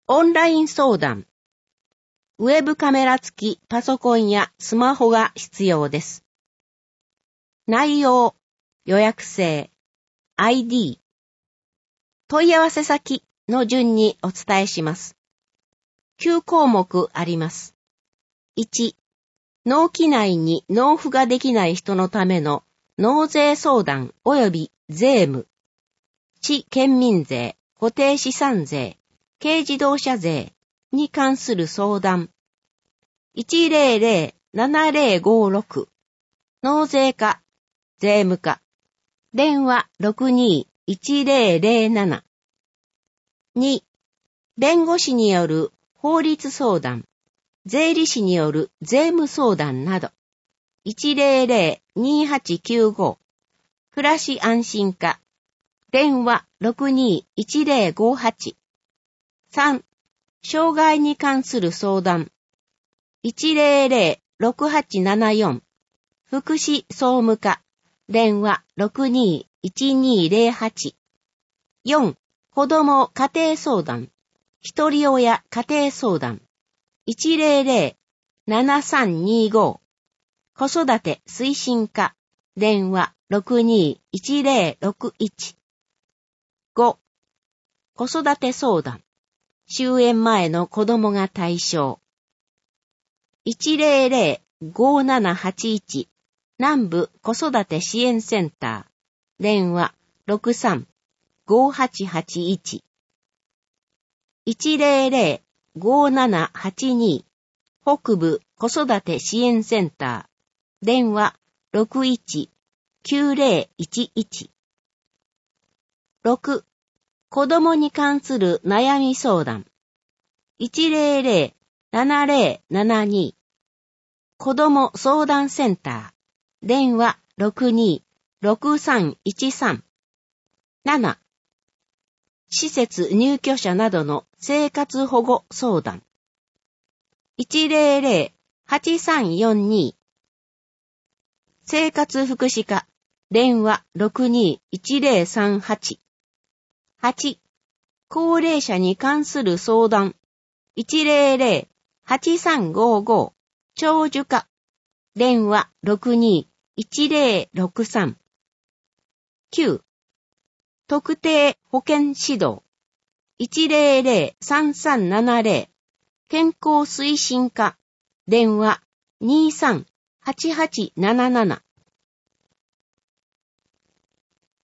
オンライン相談。ウェブカメラ付きパソコンやスマホが必要です。内容、予約制、ID、問い合わせ先の順にお伝えします。9項目あります。1、納期内に納付ができない人のための納税相談及び税務、地県民税、固定資産税、軽自動車税に関する相談。100-7056納税課、税務課、電話621007。2、弁護士による法律相談、税理士による税務相談など。100-2895暮らし安心課、電話621058。3、障害に関する相談。100-6874福祉総務課、電話621208。4、子ども家庭相談、一人親家庭相談。100-7325子育て推進課、電話621061。5、子育て相談、終園前の子供が対象。100-5781南部子育て支援センター、電話635881。100-5782北部子育て支援センター、電話619011。6、子供に関する悩み相談。100-7072子供相談センター、電話626313。7、施設入居者などの生活保護相談。100-8342生活福祉課、電話621038。8、高齢者に関する相談。100-8355長寿課、電話621063。9、特定保健指導。100-3370健康推進課、電話238877。